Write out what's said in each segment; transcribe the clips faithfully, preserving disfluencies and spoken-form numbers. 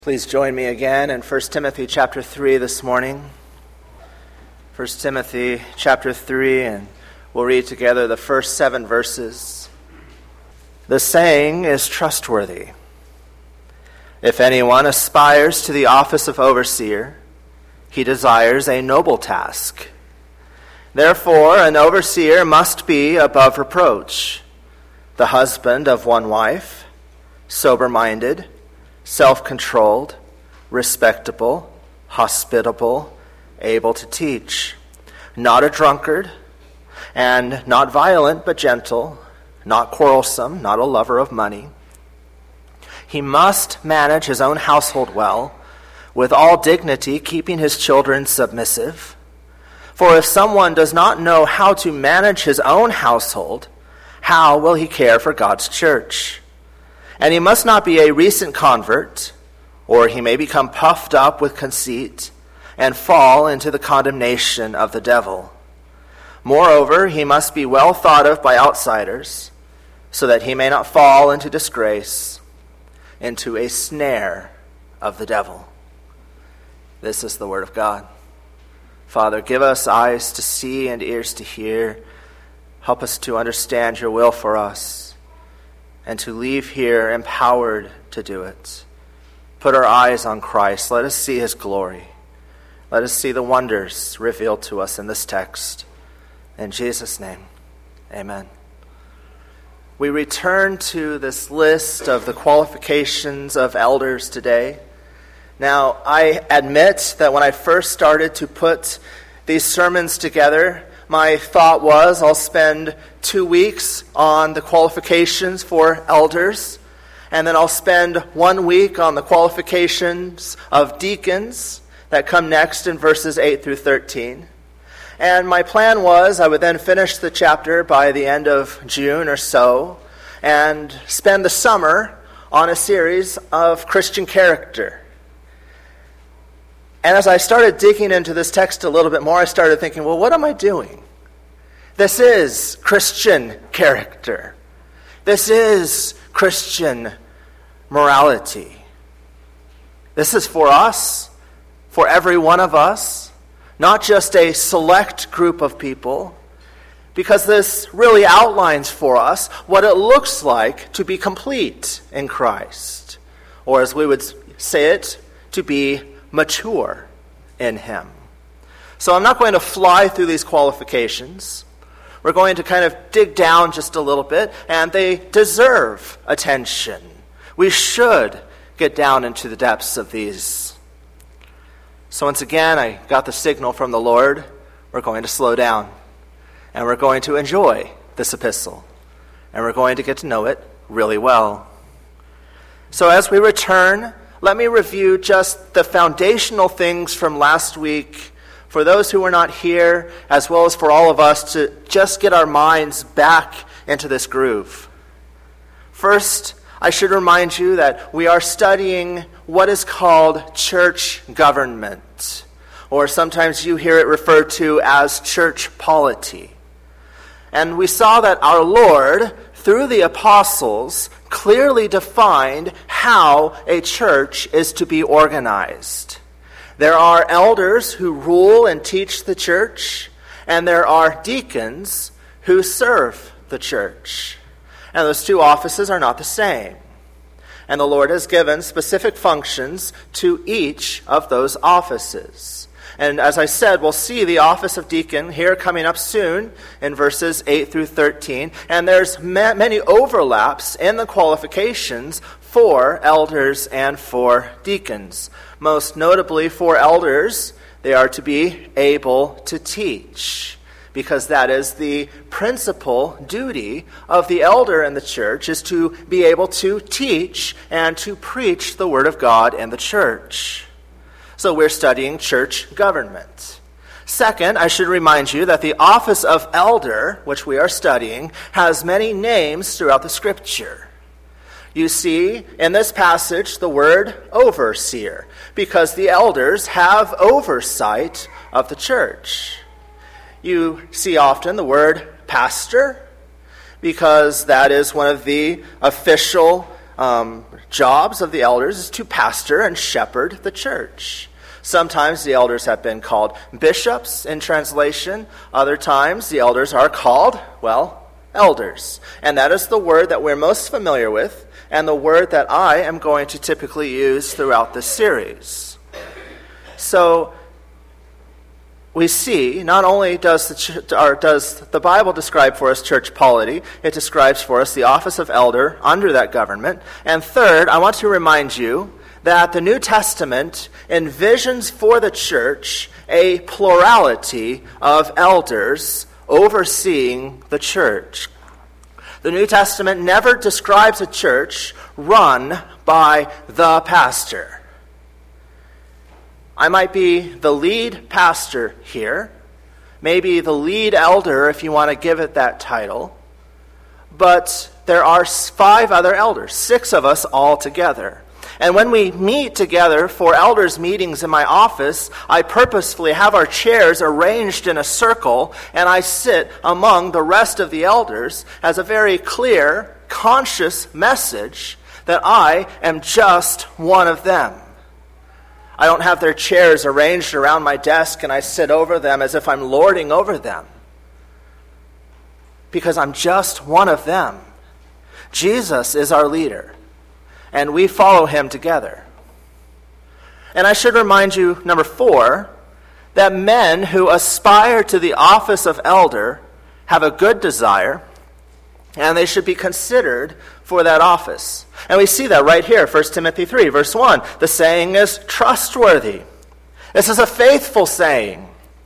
Please join me again in First Timothy chapter three this morning. First Timothy chapter three, and we'll read together the first seven verses. The saying is trustworthy. If anyone aspires to the office of overseer, he desires a noble task. Therefore, an overseer must be above reproach, the husband of one wife, sober-minded, self-controlled, respectable, hospitable, able to teach, not a drunkard, and not violent but gentle, not quarrelsome, not a lover of money. He must manage his own household well, with all dignity, keeping his children submissive. For if someone does not know how to manage his own household, how will he care for God's church? And he must not be a recent convert, or he may become puffed up with conceit and fall into the condemnation of the devil. Moreover, he must be well thought of by outsiders, so that he may not fall into disgrace, into a snare of the devil. This is the word of God. Father, give us eyes to see and ears to hear. Help us to understand your will for us, and to leave here empowered to do it. Put our eyes on Christ. Let us see his glory. Let us see the wonders revealed to us in this text. In Jesus' name, amen. We return to this list of the qualifications of elders today. Now, I admit that when I first started to put these sermons together, my thought was I'll spend two weeks on the qualifications for elders, and then I'll spend one week on the qualifications of deacons that come next in verses eight through thirteen. And my plan was I would then finish the chapter by the end of June or so, and spend the summer on a series of Christian character. And as I started digging into this text a little bit more, I started thinking, well, what am I doing? This is Christian character. This is Christian morality. This is for us, for every one of us, not just a select group of people, because this really outlines for us what it looks like to be complete in Christ, or as we would say it, to be mature in him. So I'm not going to fly through these qualifications. We're going to kind of dig down just a little bit, and they deserve attention. We should get down into the depths of these. So once again, I got the signal from the Lord. We're going to slow down, and we're going to enjoy this epistle, and we're going to get to know it really well. So as we return, let me review just the foundational things from last week for those who were not here, as well as for all of us to just get our minds back into this groove. First, I should remind you that we are studying what is called church government, or sometimes you hear it referred to as church polity. And we saw that our Lord, through the apostles, clearly defined how a church is to be organized. There are elders who rule and teach the church, and there are deacons who serve the church. And those two offices are not the same. And the Lord has given specific functions to each of those offices. And as I said, we'll see the office of deacon here coming up soon in verses eight through thirteen. And there's ma- many overlaps in the qualifications for elders and for deacons. Most notably for elders, they are to be able to teach, because that is the principal duty of the elder in the church, is to be able to teach and to preach the word of God in the church. So we're studying church government. Second, I should remind you that the office of elder, which we are studying, has many names throughout the scripture. You see in this passage the word overseer, because the elders have oversight of the church. You see often the word pastor, because that is one of the official um, jobs of the elders is to pastor and shepherd the church. Sometimes the elders have been called bishops in translation. Other times the elders are called, well, elders. And that is the word that we're most familiar with, and the word that I am going to typically use throughout this series. So we see, not only does the, ch- or does the Bible describe for us church polity, it describes for us the office of elder under that government. And third, I want to remind you that the New Testament envisions for the church a plurality of elders overseeing the church. The New Testament never describes a church run by the pastor. I might be the lead pastor here, maybe the lead elder if you want to give it that title, but there are five other elders, six of us all together. And when we meet together for elders' meetings in my office, I purposefully have our chairs arranged in a circle, and I sit among the rest of the elders as a very clear, conscious message that I am just one of them. I don't have their chairs arranged around my desk and I sit over them as if I'm lording over them. Because I'm just one of them. Jesus is our leader, and we follow him together. And I should remind you, number four, that men who aspire to the office of elder have a good desire, and they should be considered for that office. And we see that right here, First Timothy three, verse one. The saying is trustworthy. This is a faithful saying.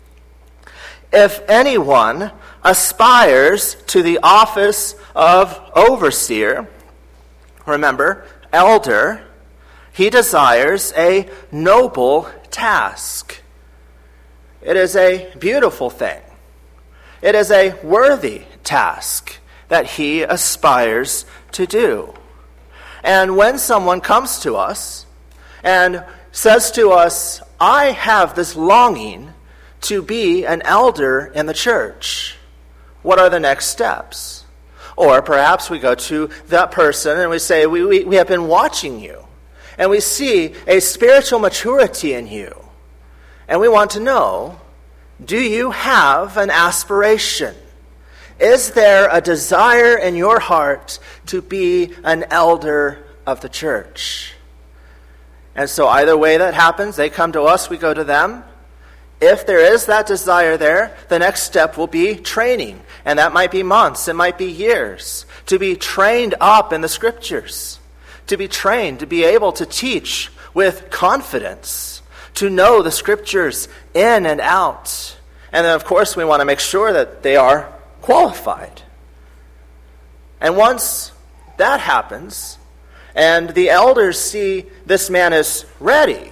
If anyone aspires to the office of overseer, remember, elder, he desires a noble task. It is a beautiful thing. It is a worthy task that he aspires to do. And when someone comes to us and says to us, I have this longing to be an elder in the church, what are the next steps? Or perhaps we go to that person and we say, we, we, we have been watching you, and we see a spiritual maturity in you, and we want to know, do you have an aspiration? Is there a desire in your heart to be an elder of the church? And so either way that happens, they come to us, we go to them. If there is that desire there, the next step will be training. And that might be months, it might be years, to be trained up in the scriptures, to be trained, to be able to teach with confidence, to know the scriptures in and out. And then, of course, we want to make sure that they are qualified. And once that happens, and the elders see this man is ready,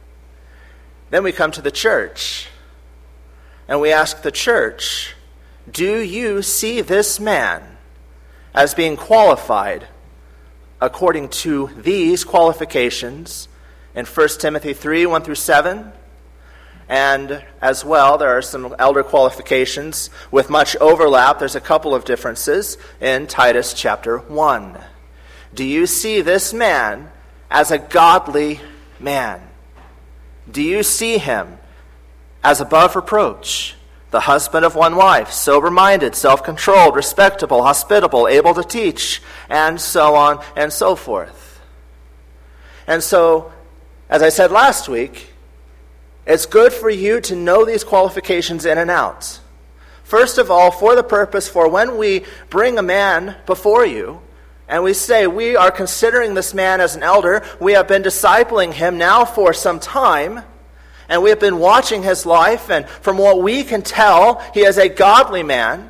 then we come to the church, and we ask the church, do you see this man as being qualified according to these qualifications in First Timothy three, one through seven? And as well, there are some elder qualifications with much overlap. There's a couple of differences in Titus chapter one. Do you see this man as a godly man? Do you see him as above reproach, the husband of one wife, sober-minded, self-controlled, respectable, hospitable, able to teach, and so on and so forth? And so, as I said last week, it's good for you to know these qualifications in and out. First of all, for the purpose for when we bring a man before you, and we say, we are considering this man as an elder, we have been discipling him now for some time, and we have been watching his life, and from what we can tell, he is a godly man.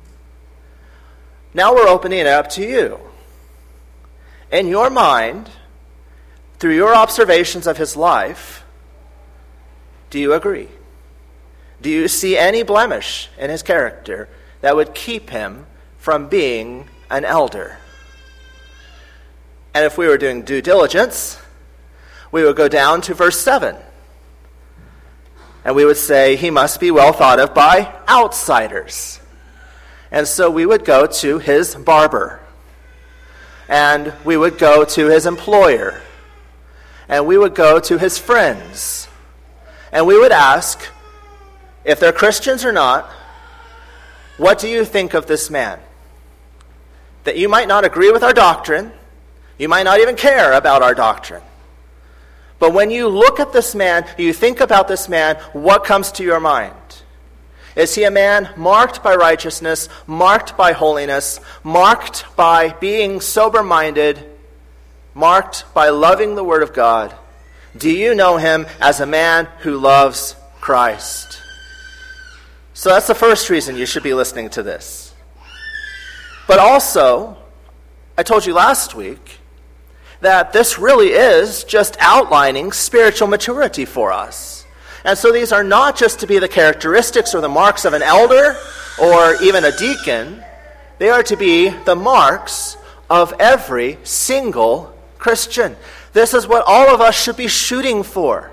Now we're opening it up to you. In your mind, through your observations of his life, do you agree? Do you see any blemish in his character that would keep him from being an elder? And if we were doing due diligence, we would go down to verse seven. And we would say he must be well thought of by outsiders. And so we would go to his barber. and we would go to his employer, and we would go to his friends, and we would ask, if they're Christians or not, what do you think of this man? That you might not agree with our doctrine, you might not even care about our doctrine. But when you look at this man, you think about this man, what comes to your mind? Is he a man marked by righteousness, marked by holiness, marked by being sober-minded, marked by loving the Word of God? Do you know him as a man who loves Christ? So that's the first reason you should be listening to this. But also, I told you last week that this really is just outlining spiritual maturity for us. And so these are not just to be the characteristics or the marks of an elder or even a deacon. They are to be the marks of every single Christian. This is what all of us should be shooting for.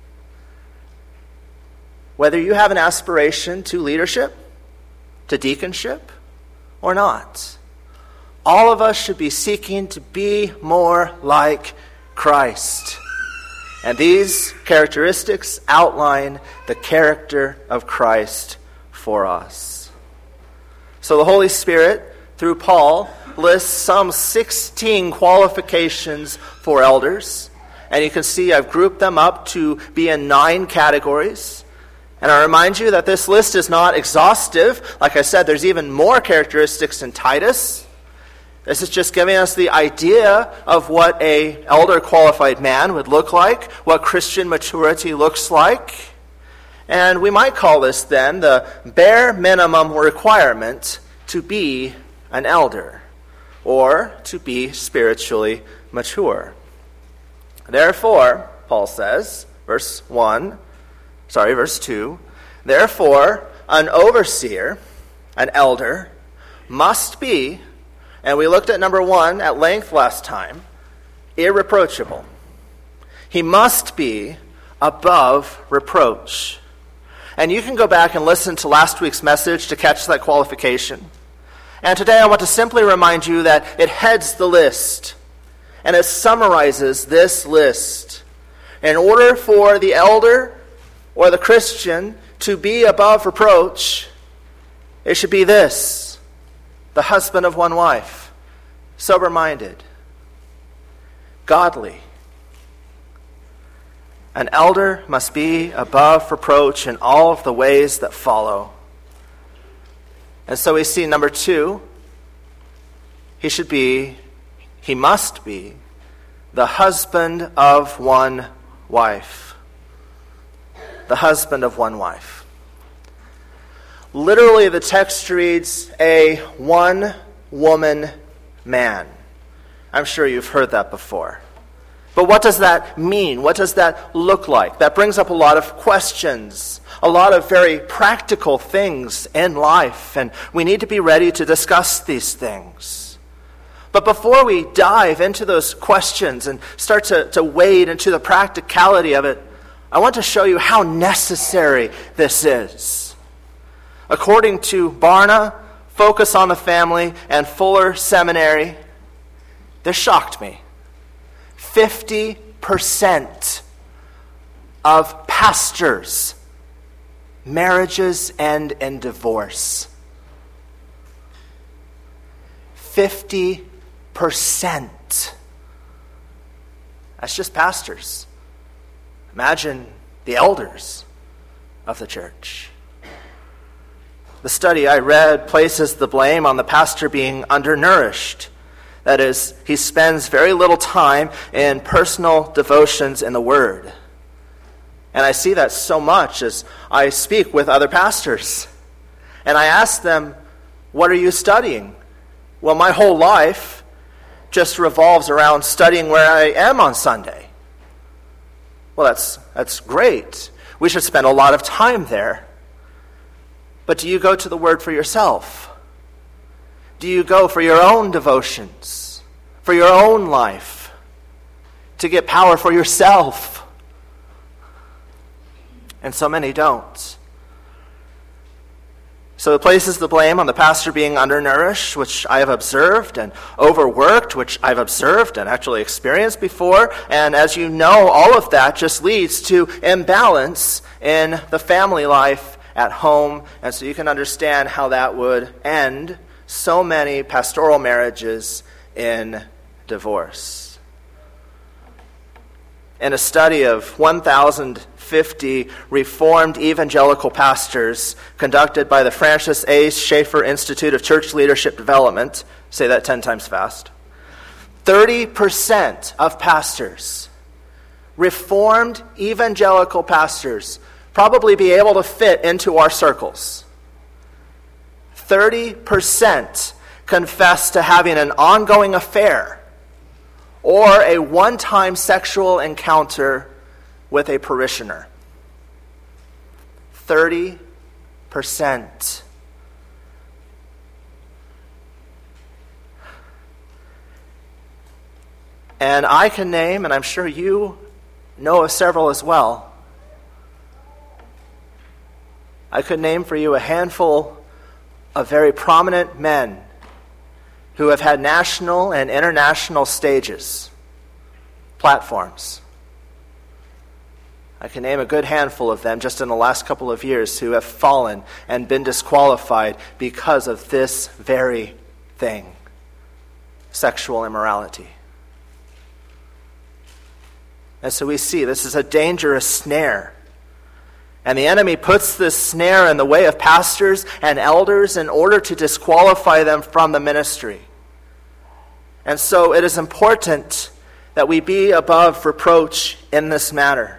Whether you have an aspiration to leadership, to deaconship, or not. All of us should be seeking to be more like Christ. And these characteristics outline the character of Christ for us. So the Holy Spirit, through Paul, lists some sixteen qualifications for elders. And you can see I've grouped them up to be in nine categories. And I remind you that this list is not exhaustive. Like I said, there's even more characteristics in Titus. This is just giving us the idea of what a elder qualified man would look like, what Christian maturity looks like. And we might call this then the bare minimum requirement to be an elder or to be spiritually mature. Therefore, Paul says, verse one, sorry, verse two, therefore, an overseer, an elder, must be, and we looked at number one at length last time, irreproachable. He must be above reproach. And you can go back and listen to last week's message to catch that qualification. And today I want to simply remind you that it heads the list, and it summarizes this list. In order for the elder or the Christian to be above reproach, it should be this: the husband of one wife, sober-minded, godly. An elder must be above reproach in all of the ways that follow. And so we see number two, he should be, he must be, the husband of one wife. The husband of one wife. Literally, the text reads, a one-woman man. I'm sure you've heard that before. But what does that mean? What does that look like? That brings up a lot of questions, a lot of very practical things in life, and we need to be ready to discuss these things. But before we dive into those questions and start to, to wade into the practicality of it, I want to show you how necessary this is. According to Barna, Focus on the Family, and Fuller Seminary, this shocked me. fifty percent of pastors' marriages end in divorce. fifty percent. That's just pastors. Imagine the elders of the church. The study I read places the blame on the pastor being undernourished. That is, he spends very little time in personal devotions in the Word. And I see that so much as I speak with other pastors. And I ask them, what are you studying? Well, my whole life just revolves around studying where I am on Sunday. Well, that's that's great. We should spend a lot of time there. But do you go to the Word for yourself? Do you go for your own devotions, for your own life, to get power for yourself? And so many don't. So it places the blame on the pastor being undernourished, which I have observed, and overworked, which I've observed and actually experienced before. And as you know, all of that just leads to imbalance in the family life at home. And so you can understand how that would end so many pastoral marriages in divorce. In a study of one thousand fifty Reformed evangelical pastors conducted by the Francis A. Schaeffer Institute of Church Leadership Development, say that ten times fast, thirty percent of pastors, Reformed evangelical pastors, probably be able to fit into our circles. thirty percent confess to having an ongoing affair or a one-time sexual encounter with a parishioner. thirty percent. And I can name, and I'm sure you know of several as well. I could name for you a handful of very prominent men who have had national and international stages, platforms. I can name a good handful of them just in the last couple of years who have fallen and been disqualified because of this very thing, sexual immorality. And so we see this is a dangerous snare. And the enemy puts this snare in the way of pastors and elders in order to disqualify them from the ministry. And so it is important that we be above reproach in this matter.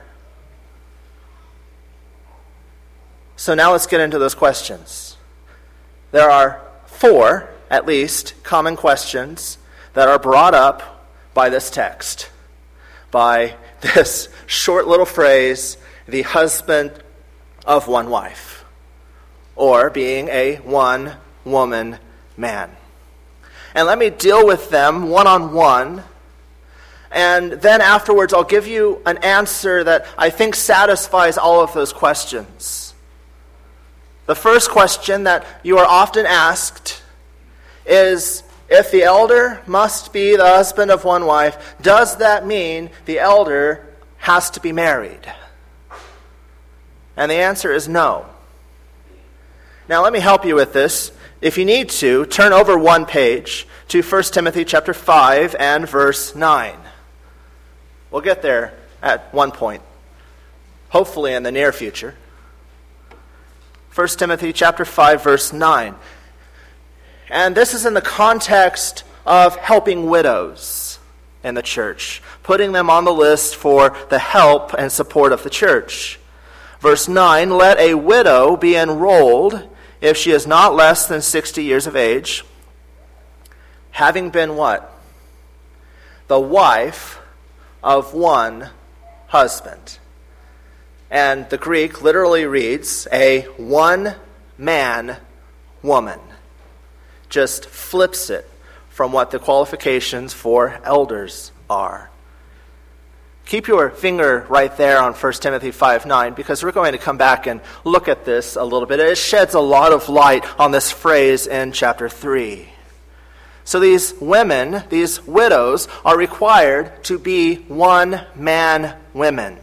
So now let's get into those questions. There are four, at least, common questions that are brought up by this text, by this short little phrase, the husband of one wife, or being a one-woman man. And let me deal with them one-on-one, and then afterwards I'll give you an answer that I think satisfies all of those questions. The first question that you are often asked is, if the elder must be the husband of one wife, does that mean the elder has to be married? And the answer is no. Now let me help you with this. If you need to, turn over one page to First Timothy chapter five and verse nine. We'll get there at one point, hopefully in the near future. First Timothy chapter five, verse nine. And this is in the context of helping widows in the church, putting them on the list for the help and support of the church. Verse nine, let a widow be enrolled if she is not less than sixty years of age, having been what? The wife of one husband. And the Greek literally reads, a one-man woman. Just flips it from what the qualifications for elders are. Keep your finger right there on First Timothy five nine, because we're going to come back and look at this a little bit. It sheds a lot of light on this phrase in chapter three. So these women, these widows, are required to be one-man women.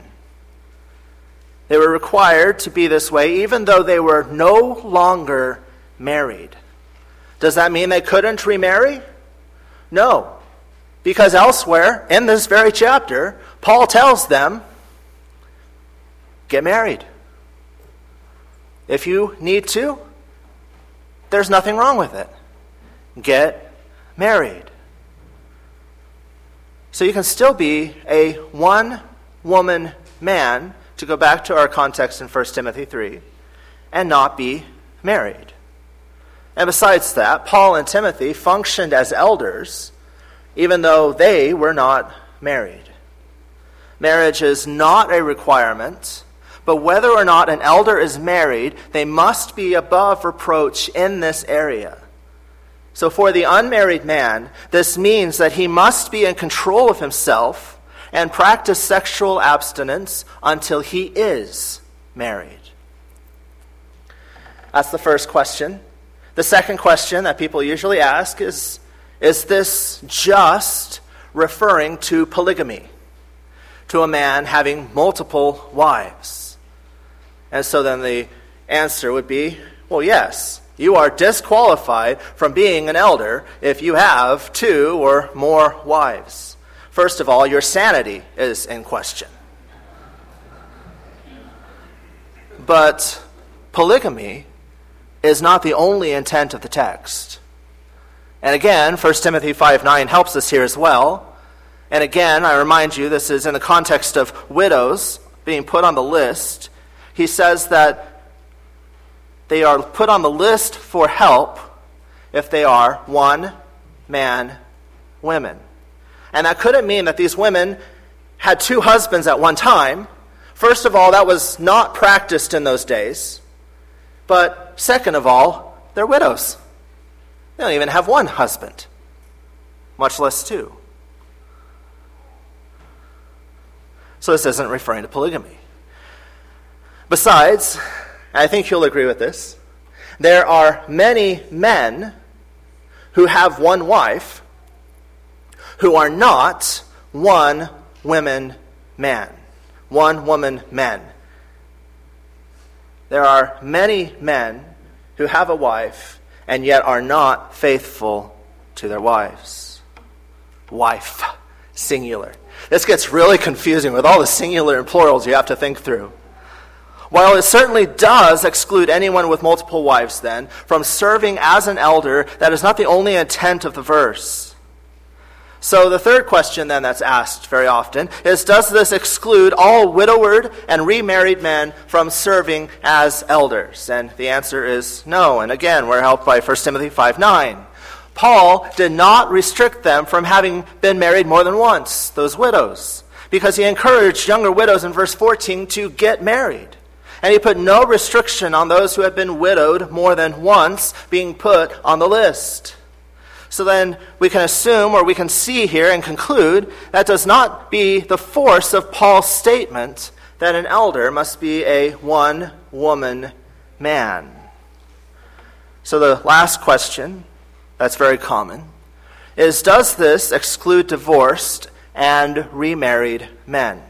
They were required to be this way even though they were no longer married. Does that mean they couldn't remarry? No. Because elsewhere in this very chapter, Paul tells them, get married. If you need to, there's nothing wrong with it. Get married. So you can still be a one-woman man, to go back to our context in First Timothy three, and not be married. And besides that, Paul and Timothy functioned as elders even though they were not married. Marriage is not a requirement, but whether or not an elder is married, they must be above reproach in this area. So for the unmarried man, this means that he must be in control of himself and practice sexual abstinence until he is married. That's the first question. The second question that people usually ask is, is this just referring to polygamy, to a man having multiple wives? And so then the answer would be, well, yes, you are disqualified from being an elder if you have two or more wives. First of all, your sanity is in question. But polygamy is not the only intent of the text. And again, First Timothy five nine helps us here as well. And again, I remind you, this is in the context of widows being put on the list. He says that they are put on the list for help if they are one-man women. And that couldn't mean that these women had two husbands at one time. First of all, that was not practiced in those days. But second of all, they're widows. They don't even have one husband, much less two. So this isn't referring to polygamy. Besides, I think you'll agree with this, there are many men who have one wife who are not one woman man. One woman men. There are many men who have a wife and yet are not faithful to their wives. Wife, singular. This gets really confusing with all the singular and plurals you have to think through. While it certainly does exclude anyone with multiple wives, then, from serving as an elder, that is not the only intent of the verse. So the third question then that's asked very often is, does this exclude all widowed and remarried men from serving as elders? And the answer is no. And again, we're helped by First Timothy five nine. Paul did not restrict them from having been married more than once, those widows, because he encouraged younger widows in verse fourteen to get married. And he put no restriction on those who had been widowed more than once being put on the list. So then we can assume, or we can see here and conclude, that does not be the force of Paul's statement that an elder must be a one-woman man. So the last question, that's very common, is, does this exclude divorced and remarried men?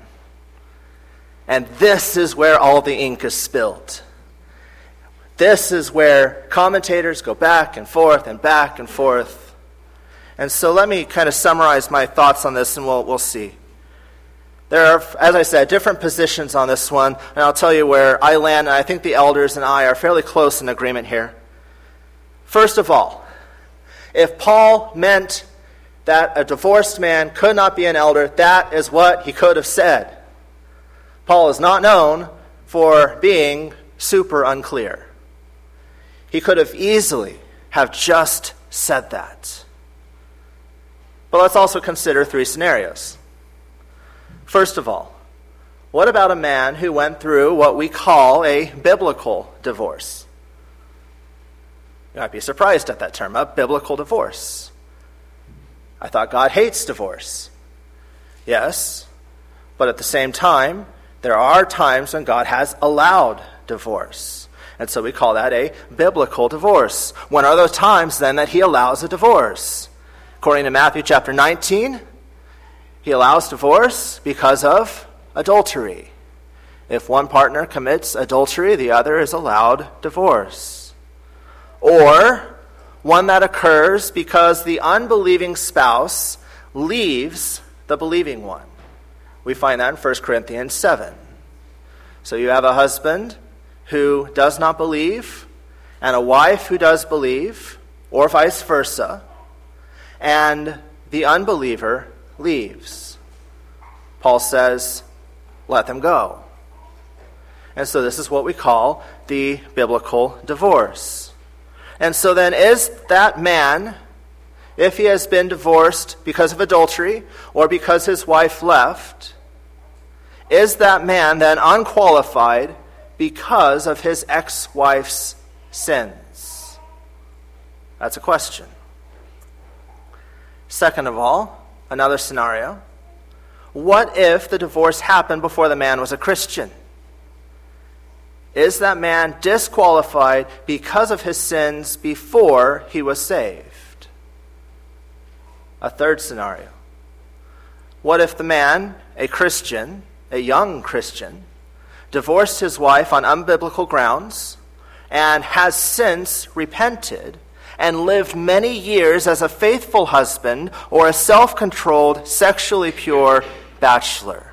And this is where all the ink is spilled. This is where commentators go back and forth and back and forth. And so let me kind of summarize my thoughts on this, and we'll we'll see. There are, as I said, different positions on this one, and I'll tell you where I land, and I think the elders and I are fairly close in agreement here. First of all, if Paul meant that a divorced man could not be an elder, that is what he could have said. Paul is not known for being super unclear. He could have easily have just said that. But let's also consider three scenarios. First of all, what about a man who went through what we call a biblical divorce? You might be surprised at that term, a biblical divorce. I thought God hates divorce. Yes, but at the same time, there are times when God has allowed divorce. And so we call that a biblical divorce. When are those times then that he allows a divorce? According to Matthew chapter nineteen, he allows divorce because of adultery. If one partner commits adultery, the other is allowed divorce. Or one that occurs because the unbelieving spouse leaves the believing one. We find that in First Corinthians seven. So you have a husband who does not believe and a wife who does believe, or vice versa, and the unbeliever leaves. Paul says, let them go. And so this is what we call the biblical divorce. And so then is that man, if he has been divorced because of adultery or because his wife left, is that man then unqualified because of his ex-wife's sins? That's a question. Second of all, another scenario. What if the divorce happened before the man was a Christian? Is that man disqualified because of his sins before he was saved? A third scenario. What if the man, a Christian, a young Christian, divorced his wife on unbiblical grounds and has since repented and lived many years as a faithful husband or a self-controlled, sexually pure bachelor?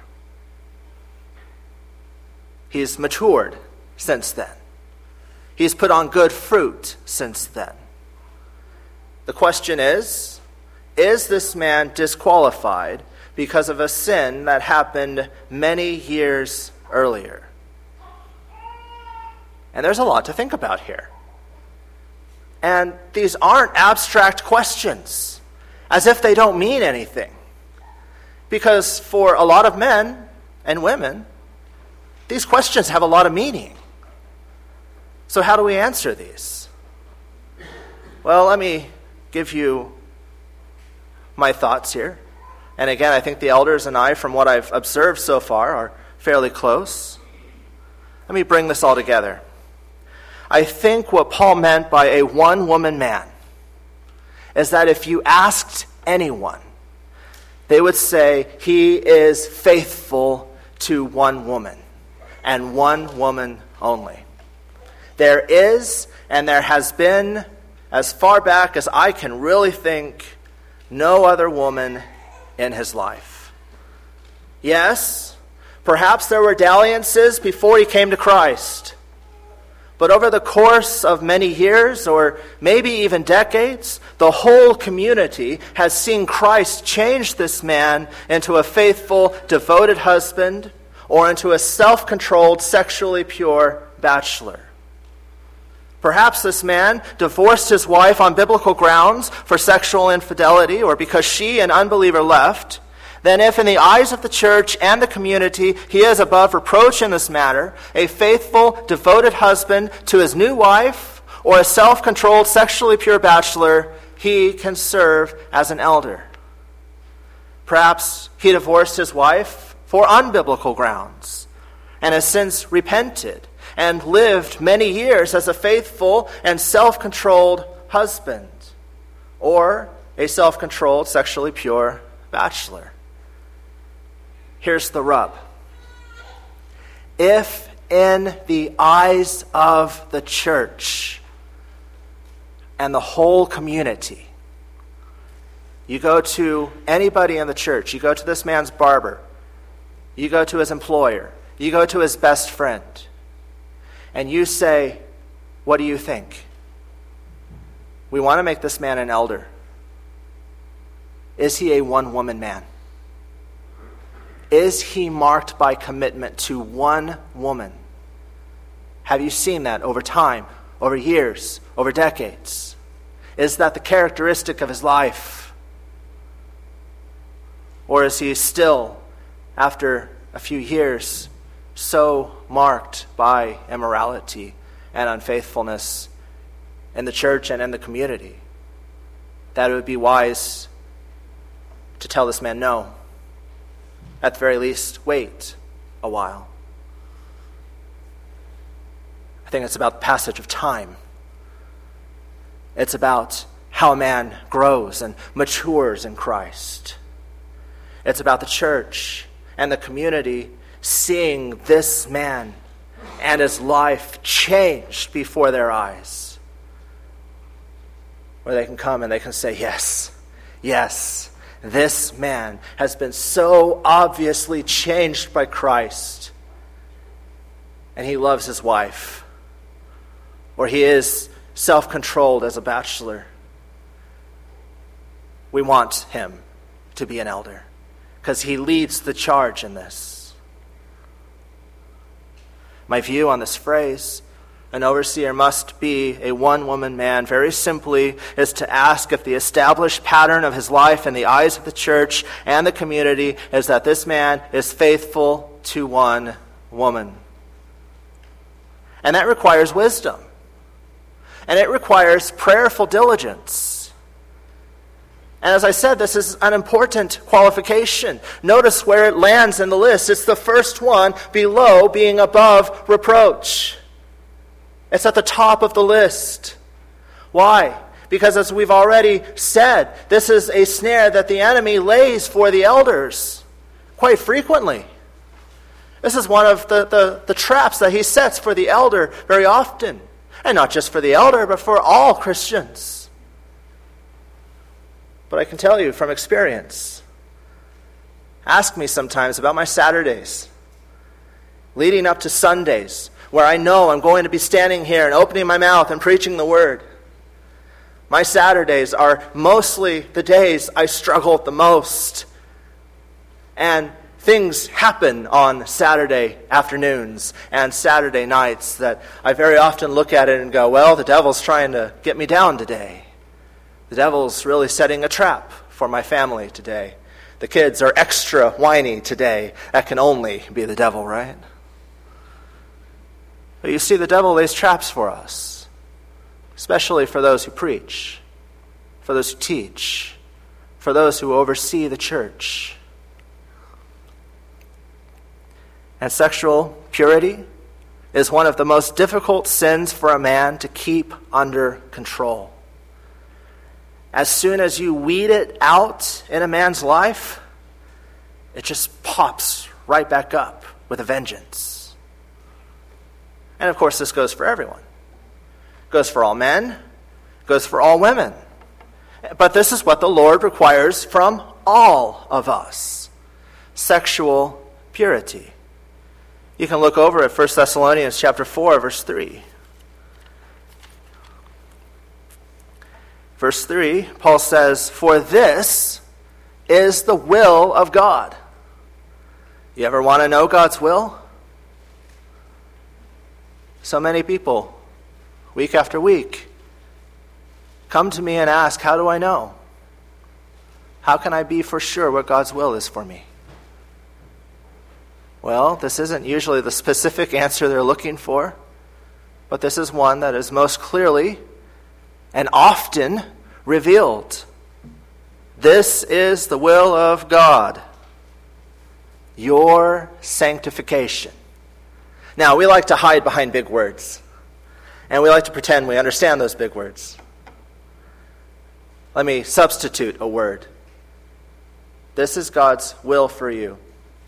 He's matured since then. He's put on good fruit since then. The question is, is this man disqualified because of a sin that happened many years earlier? And there's a lot to think about here. And these aren't abstract questions, as if they don't mean anything. Because for a lot of men and women, these questions have a lot of meaning. So how do we answer these? Well, let me give you my thoughts here. And again, I think the elders and I, from what I've observed so far, are fairly close. Let me bring this all together. I think what Paul meant by a one-woman man is that if you asked anyone, they would say he is faithful to one woman, and one woman only. There is, and there has been, as far back as I can really think, no other woman in his life. Yes, perhaps there were dalliances before he came to Christ. But over the course of many years, or maybe even decades, the whole community has seen Christ change this man into a faithful, devoted husband, or into a self-controlled, sexually pure bachelor. Perhaps this man divorced his wife on biblical grounds for sexual infidelity, or because she, an unbeliever, left. Then if in the eyes of the church and the community he is above reproach in this matter, a faithful, devoted husband to his new wife, or a self-controlled, sexually pure bachelor, he can serve as an elder. Perhaps he divorced his wife for unbiblical grounds and has since repented and lived many years as a faithful and self-controlled husband, or a self-controlled, sexually pure bachelor. Here's the rub. If in the eyes of the church and the whole community, you go to anybody in the church, you go to this man's barber, you go to his employer, you go to his best friend, and you say, what do you think? We want to make this man an elder. Is he a one-woman man? Is he marked by commitment to one woman? Have you seen that over time, over years, over decades? Is that the characteristic of his life? Or is he still, after a few years, so marked by immorality and unfaithfulness in the church and in the community that it would be wise to tell this man no? At the very least, wait a while. I think it's about the passage of time. It's about how a man grows and matures in Christ. It's about the church and the community seeing this man and his life changed before their eyes. Where they can come and they can say, yes, yes, this man has been so obviously changed by Christ, and he loves his wife, or he is self-controlled as a bachelor. We want him to be an elder because he leads the charge in this. My view on this phrase, an overseer must be a one-woman man, very simply is to ask if the established pattern of his life in the eyes of the church and the community is that this man is faithful to one woman. And that requires wisdom. And it requires prayerful diligence. And as I said, this is an important qualification. Notice where it lands in the list. It's the first one below being above reproach. It's at the top of the list. Why? Because as we've already said, this is a snare that the enemy lays for the elders quite frequently. This is one of the, the, the traps that he sets for the elder very often. And not just for the elder, but for all Christians. But I can tell you from experience, ask me sometimes about my Saturdays, leading up to Sundays, where I know I'm going to be standing here and opening my mouth and preaching the word. My Saturdays are mostly the days I struggle the most. And things happen on Saturday afternoons and Saturday nights that I very often look at it and go, well, the devil's trying to get me down today. The devil's really setting a trap for my family today. The kids are extra whiny today. That can only be the devil, right? But you see, the devil lays traps for us. Especially for those who preach, for those who teach, for those who oversee the church. And sexual purity is one of the most difficult sins for a man to keep under control. As soon as you weed it out in a man's life, it just pops right back up with a vengeance. And of course, this goes for everyone. Goes for all men, goes for all women. But this is what the Lord requires from all of us. Sexual purity. You can look over at First Thessalonians chapter four, verse three. Verse three, Paul says, "For this is the will of God." You ever want to know God's will? So many people, week after week, come to me and ask, how do I know? How can I be for sure what God's will is for me? Well, this isn't usually the specific answer they're looking for, but this is one that is most clearly and often revealed. This is the will of God, your sanctification. Now, we like to hide behind big words. And we like to pretend we understand those big words. Let me substitute a word. This is God's will for you.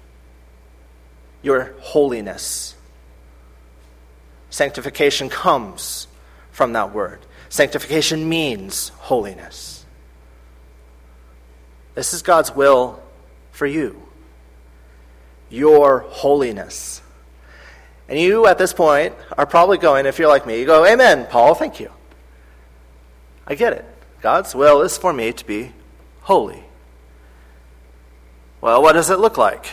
Your holiness. Sanctification comes from that word. Sanctification means holiness. This is God's will for you. Your holiness. And you, at this point, are probably going, if you're like me, you go, amen, Paul, thank you. I get it. God's will is for me to be holy. Well, what does it look like?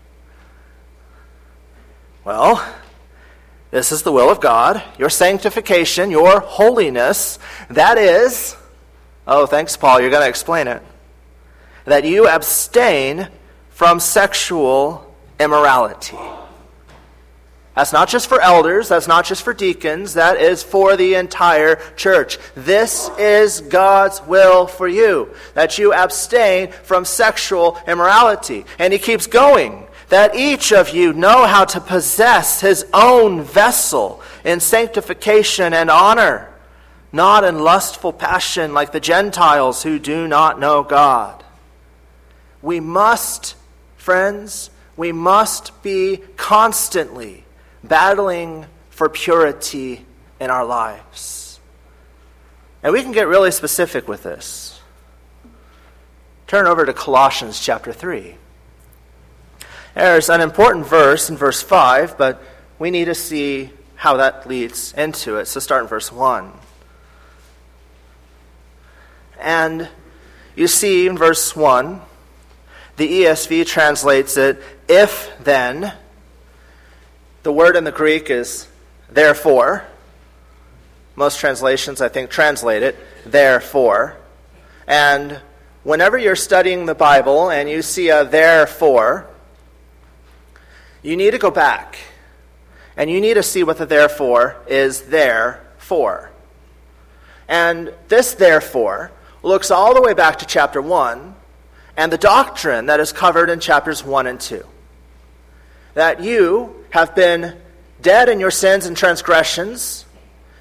Well, this is the will of God, your sanctification, your holiness. That is, oh, thanks, Paul, you're going to explain it. That you abstain from sexual immorality. That's not just for elders, that's not just for deacons, that is for the entire church. This is God's will for you, that you abstain from sexual immorality. And he keeps going, that each of you know how to possess his own vessel in sanctification and honor, not in lustful passion like the Gentiles who do not know God. We must, friends, we must be constantly battling for purity in our lives. And we can get really specific with this. Turn over to Colossians chapter three. There's an important verse in verse five, but we need to see how that leads into it. So start in verse one. And you see in verse one, the E S V translates it, if then. The word in the Greek is therefore. Most translations, I think, translate it therefore. And whenever you're studying the Bible and you see a therefore, you need to go back and you need to see what the therefore is there for. And this therefore looks all the way back to chapter one and the doctrine that is covered in chapters one and two. That you have been dead in your sins and transgressions,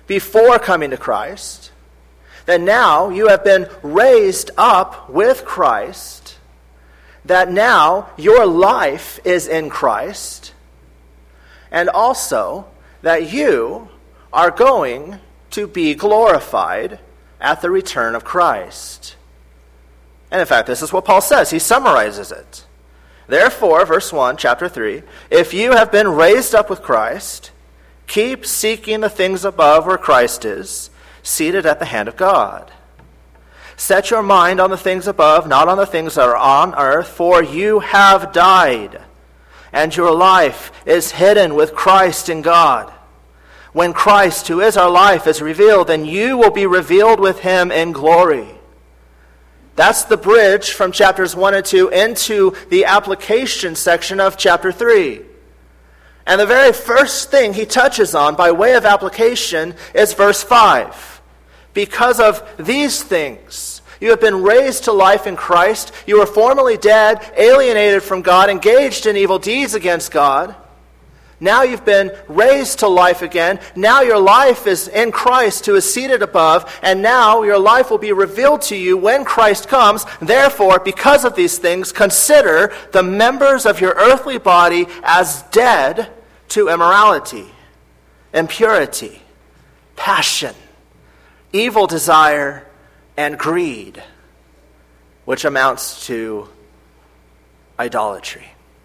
before coming to Christ, that now you have been raised up with Christ, that now your life is in Christ, and also that you are going to be glorified at the return of Christ. And in fact, this is what Paul says. He summarizes it. Therefore, verse one, chapter three, if you have been raised up with Christ, keep seeking the things above where Christ is, seated at the hand of God. Set your mind on the things above, not on the things that are on earth, for you have died, and your life is hidden with Christ in God. When Christ, who is our life, is revealed, then you will be revealed with him in glory. That's the bridge from chapters one and two into the application section of chapter three. And the very first thing he touches on by way of application is verse five. Because of these things, you have been raised to life in Christ. You were formerly dead, alienated from God, engaged in evil deeds against God. Now you've been raised to life again. Now your life is in Christ, who is seated above, and now your life will be revealed to you when Christ comes. Therefore, because of these things, consider the members of your earthly body as dead to immorality, impurity, passion, evil desire, and greed, which amounts to idolatry.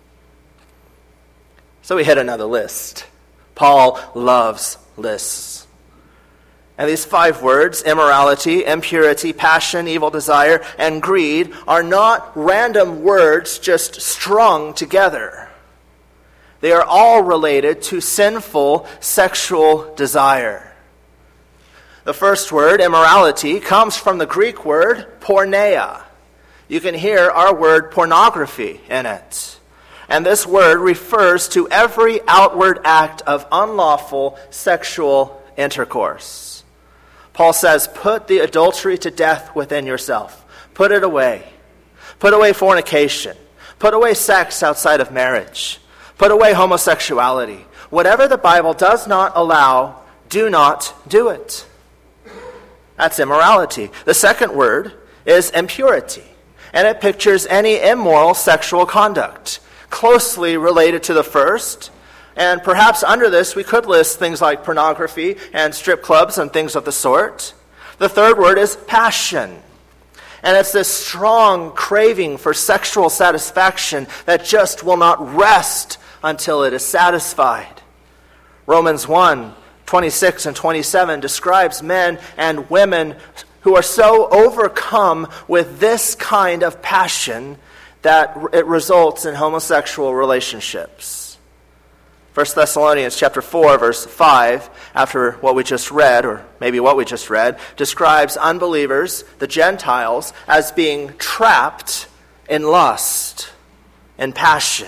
So we hit another list. Paul loves lists. And these five words, immorality, impurity, passion, evil desire, and greed, are not random words just strung together. They are all related to sinful sexual desire. The first word, immorality, comes from the Greek word porneia. You can hear our word pornography in it. And this word refers to every outward act of unlawful sexual intercourse. Paul says, put the adultery to death within yourself. Put it away. Put away fornication. Put away sex outside of marriage. Put away homosexuality. Whatever the Bible does not allow, do not do it. That's immorality. The second word is impurity, and it pictures any immoral sexual conduct, closely related to the first. And perhaps under this we could list things like pornography and strip clubs and things of the sort. The third word is passion. And it's this strong craving for sexual satisfaction that just will not rest until it is satisfied. Romans one, twenty-six and twenty-seven describes men and women who are so overcome with this kind of passion that it results in homosexual relationships. First Thessalonians chapter four, verse five, after what we just read, or maybe what we just read, describes unbelievers, the Gentiles, as being trapped in lust and passion.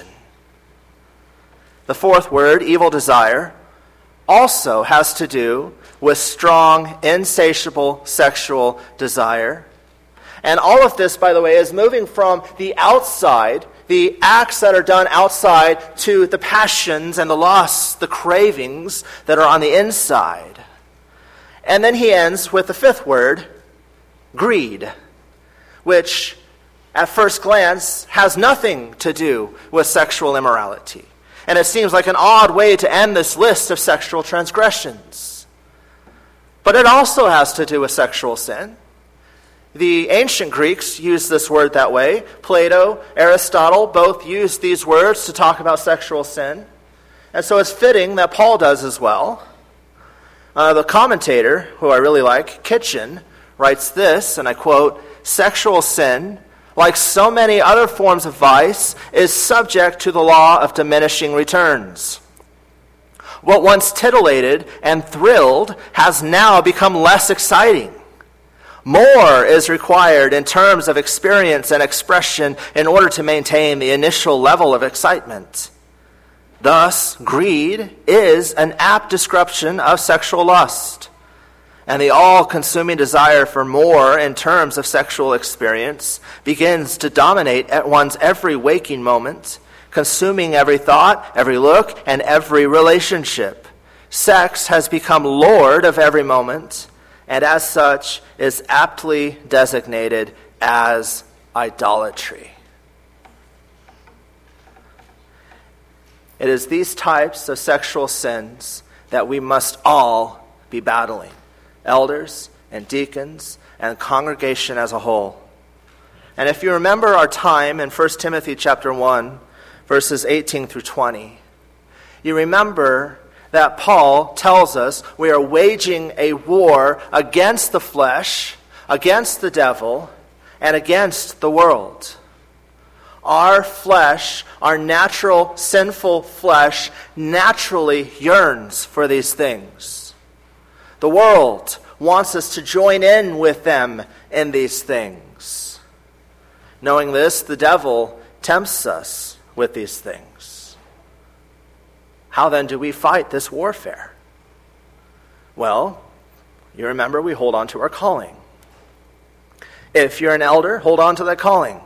The fourth word, evil desire, also has to do with strong, insatiable sexual desire. And all of this, by the way, is moving from the outside, the acts that are done outside, to the passions and the lusts, the cravings that are on the inside. And then he ends with the fifth word, greed, which at first glance has nothing to do with sexual immorality. And it seems like an odd way to end this list of sexual transgressions. But it also has to do with sexual sin. The ancient Greeks used this word that way. Plato, Aristotle, both used these words to talk about sexual sin. And so it's fitting that Paul does as well. Uh, the commentator, who I really like, Kitchen, writes this, and I quote, "Sexual sin, like so many other forms of vice, is subject to the law of diminishing returns. What once titillated and thrilled has now become less exciting. More is required in terms of experience and expression in order to maintain the initial level of excitement. Thus, greed is an apt description of sexual lust, and the all-consuming desire for more in terms of sexual experience begins to dominate at one's every waking moment, consuming every thought, every look, and every relationship. Sex has become Lord of every moment, and as such is aptly designated as idolatry. It is these types of sexual sins that we must all be battling, elders and deacons and congregation as a whole. And if you remember our time in First Timothy chapter one, verses eighteen through twenty, you remember that Paul tells us we are waging a war against the flesh, against the devil, and against the world. Our flesh, our natural sinful flesh, naturally yearns for these things. The world wants us to join in with them in these things. Knowing this, the devil tempts us with these things. How then do we fight this warfare? Well, you remember we hold on to our calling. If you're an elder, hold on to that calling.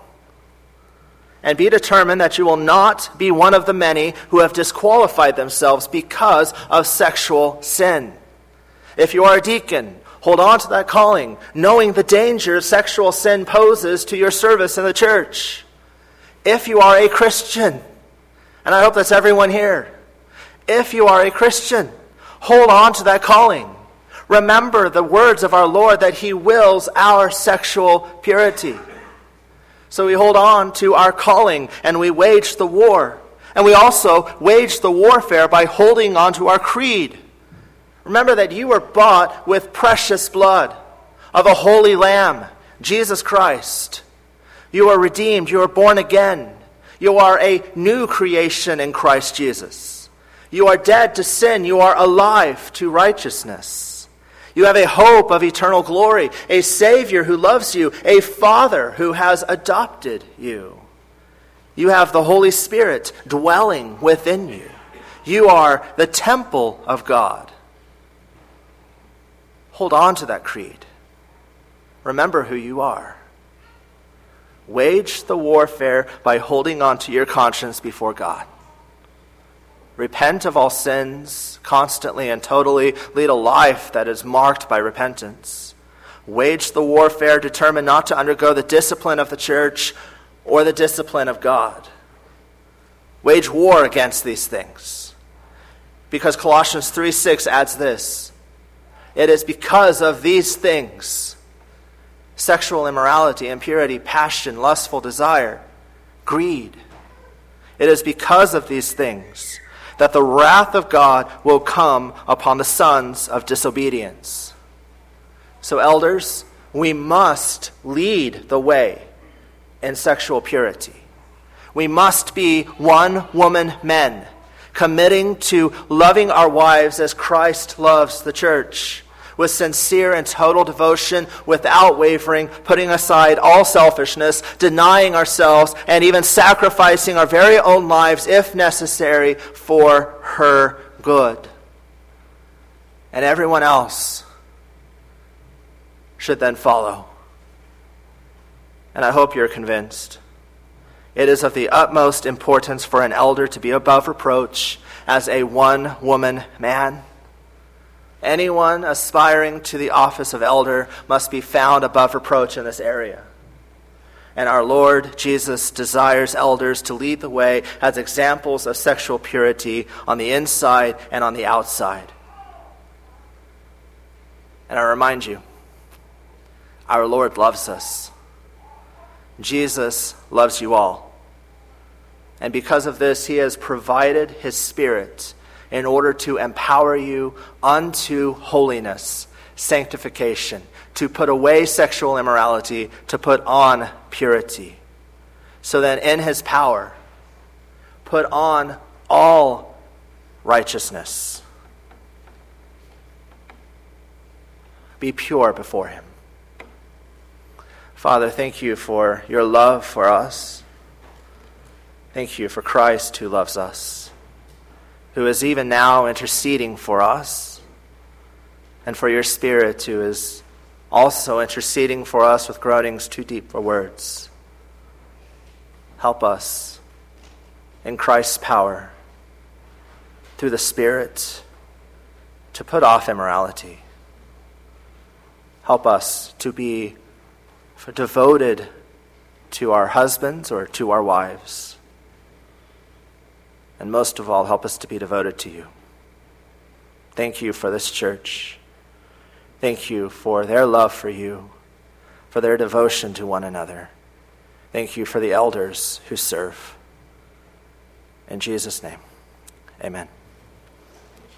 And be determined that you will not be one of the many who have disqualified themselves because of sexual sin. If you are a deacon, hold on to that calling, knowing the danger sexual sin poses to your service in the church. If you are a Christian, and I hope that's everyone here, if you are a Christian, hold on to that calling. Remember the words of our Lord that He wills our sexual purity. So we hold on to our calling and we wage the war. And we also wage the warfare by holding on to our creed. Remember that you were bought with precious blood of a holy Lamb, Jesus Christ. You are redeemed. You are born again. You are a new creation in Christ Jesus. You are dead to sin. You are alive to righteousness. You have a hope of eternal glory, a Savior who loves you, a Father who has adopted you. You have the Holy Spirit dwelling within you. You are the temple of God. Hold on to that creed. Remember who you are. Wage the warfare by holding on to your conscience before God. Repent of all sins constantly and totally. Lead a life that is marked by repentance. Wage the warfare, determined not to undergo the discipline of the church or the discipline of God. Wage war against these things. Because Colossians three six adds this. It is because of these things, sexual immorality, impurity, passion, lustful desire, greed. It is because of these things that the wrath of God will come upon the sons of disobedience. So elders, we must lead the way in sexual purity. We must be one-woman men, committing to loving our wives as Christ loves the church, with sincere and total devotion, without wavering, putting aside all selfishness, denying ourselves, and even sacrificing our very own lives, if necessary, for her good. And everyone else should then follow. And I hope you're convinced. It is of the utmost importance for an elder to be above reproach as a one-woman man. Anyone aspiring to the office of elder must be found above reproach in this area. And our Lord Jesus desires elders to lead the way as examples of sexual purity on the inside and on the outside. And I remind you, our Lord loves us. Jesus loves you all. And because of this, He has provided His Spirit in order to empower you unto holiness, sanctification, to put away sexual immorality, to put on purity. So then in His power, put on all righteousness. Be pure before Him. Father, thank you for your love for us. Thank you for Christ who loves us, who is even now interceding for us, and for your Spirit who is also interceding for us with groanings too deep for words. Help us in Christ's power, through the Spirit, to put off immorality. Help us to be devoted to our husbands or to our wives. And most of all, help us to be devoted to you. Thank you for this church. Thank you for their love for you, for their devotion to one another. Thank you for the elders who serve. In Jesus' name, amen.